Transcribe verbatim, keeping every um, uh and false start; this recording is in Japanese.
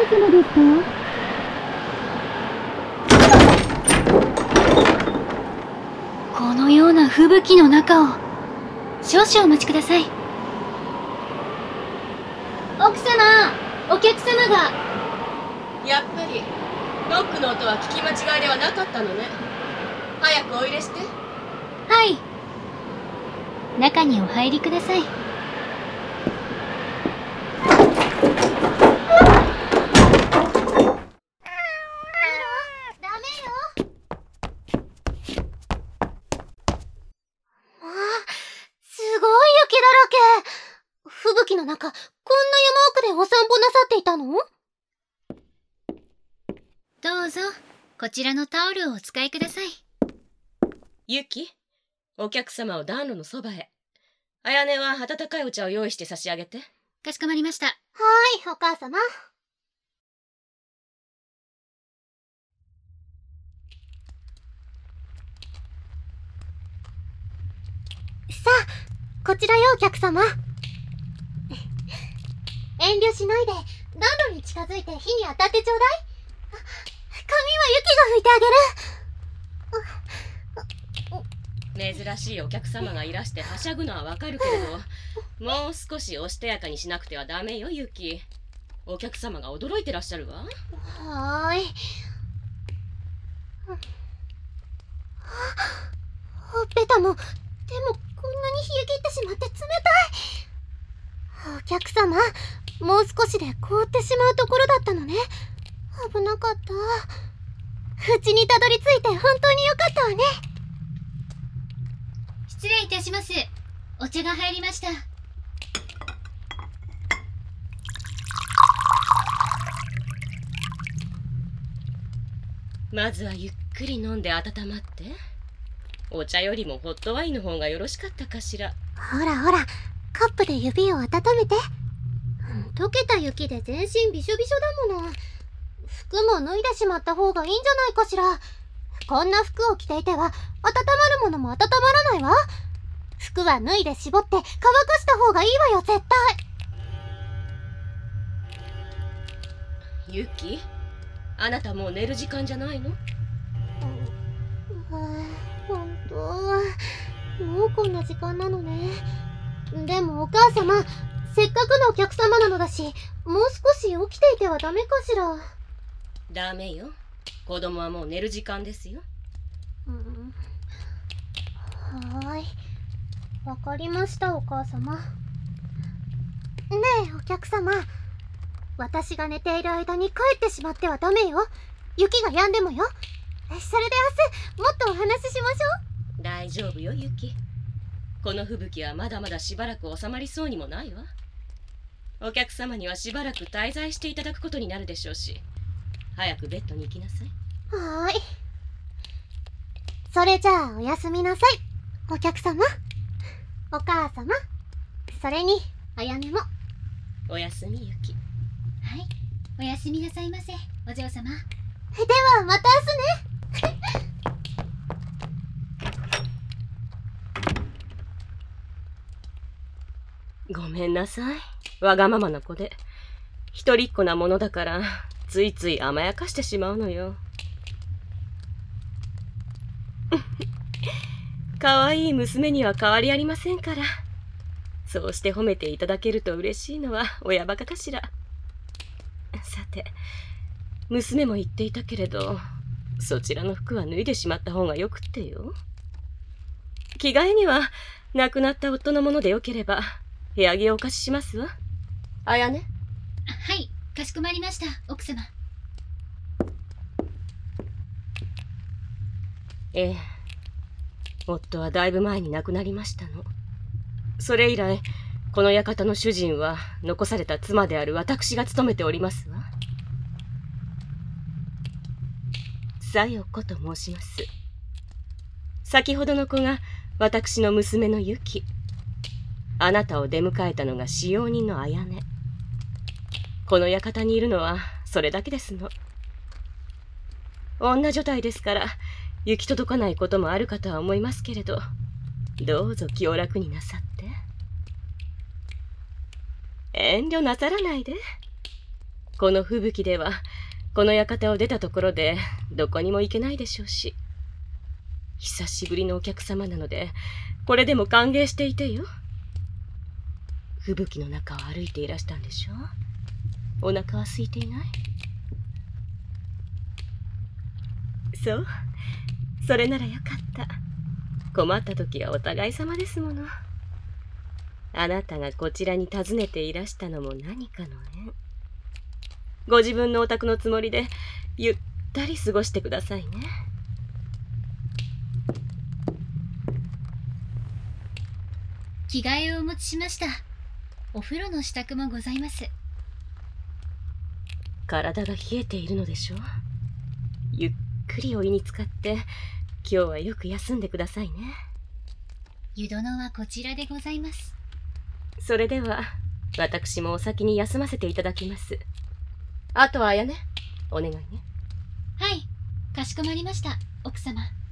様ですか？このような吹雪の中を少々お待ちください。奥様、お客様が。 やっぱりノックの音は聞き間違いではなかったのね。早くお入れして。 はい、中にお入りください。 吹雪の中、こんな山奥でお散歩なさっていたの？ どうぞ、こちらのタオルをお使いください。 ユキ、お客様を暖炉のそばへ。あやねは温かいお茶を用意して差し上げて。 かしこまりました。 はーい、お母様。さあ、こちらよお客様。遠慮しないで、暖炉に近づいて火に当たってちょうだい。髪は雪が拭いてあげる。珍しいお客様がいらしてはしゃぐのはわかるけれど、もう少しおしとやかにしなくてはダメよ、ユキ。お客様が驚いてらっしゃるわ。 はーい。ほっぺたも、でもこんなに冷え切ってしまって冷たい。お客様、もう少しで凍ってしまうところだったのね。危なかった。うちにたどり着いて本当によかったわね。 失礼いたします。お茶が入りました。 まずはゆっくり飲んで温まって。お茶よりもホットワインの方がよろしかったかしら。 ほらほら、カップで指を温めて。溶けた雪で全身びしょびしょだもの。服も脱いでしまった方がいいんじゃないかしら。こんな服を着ていては温まるものも温まらないわ。服は脱いで絞って乾かした方がいいわよ、絶対。 ユキ、あなたもう寝る時間じゃないの？ ほんと、もうこんな時間なのね。でもお母様、せっかくのお客様なのだし、もう少し起きていてはダメかしら。 ダメよ。子供はもう寝る時間ですよ。 うん、はーい。わかりました、お母様。ねえ、お客様。私が寝ている間に帰ってしまってはダメよ。雪が止んでもよ。それで明日、もっとお話ししましょう。大丈夫よ、ユキ。この吹雪はまだまだしばらく収まりそうにもないわ。お客様にはしばらく滞在していただくことになるでしょうし、早くベッドに行きなさい。 はーい。それじゃあおやすみなさい、お客様。お母様、それにあやねも。 おやすみ、ユキ。 はい、おやすみなさいませ、お嬢様。 ではまた明日ね。 ごめんなさい。わがままな子で。一人っ子なものだから、ついつい甘やかしてしまうのよ。かわいい娘には変わりありませんから。そうして褒めていただけると嬉しいのは親バカかしら。さて、娘も言っていたけれど、そちらの服は脱いでしまった方がよくってよ。着替えには亡くなった夫のものでよければ部屋着をお貸ししますわ。あやね。 はい、かしこまりました、奥様。 ええ、夫はだいぶ前に亡くなりましたの。それ以来、この館の主人は残された妻である私が務めておりますわ。さよ子と申します。先ほどの子が私の娘のユキ。あなたを出迎えたのが使用人のあやね。この館にいるのはそれだけですの。女所帯ですから行き届かないこともあるかとは思いますけれど、どうぞ気を楽になさって。遠慮なさらないで。 この吹雪ではこの館を出たところでどこにも行けないでしょうし、久しぶりのお客様なのでこれでも歓迎していてよ。吹雪の中を歩いていらしたんでしょう。お腹は空いていない？そう、それならよかった。困った時はお互い様ですもの。あなたがこちらに訪ねていらしたのも何かの縁。ご自分のお宅のつもりでゆったり過ごしてくださいね。 着替えをお持ちしました。お風呂の支度もございます。 体が冷えているのでしょう。ゆっくりお湯に浸かって今日はよく休んでくださいね。 湯殿はこちらでございます。 それでは私もお先に休ませていただきます。あとはあやね、お願いね。 はい、かしこまりました、奥様。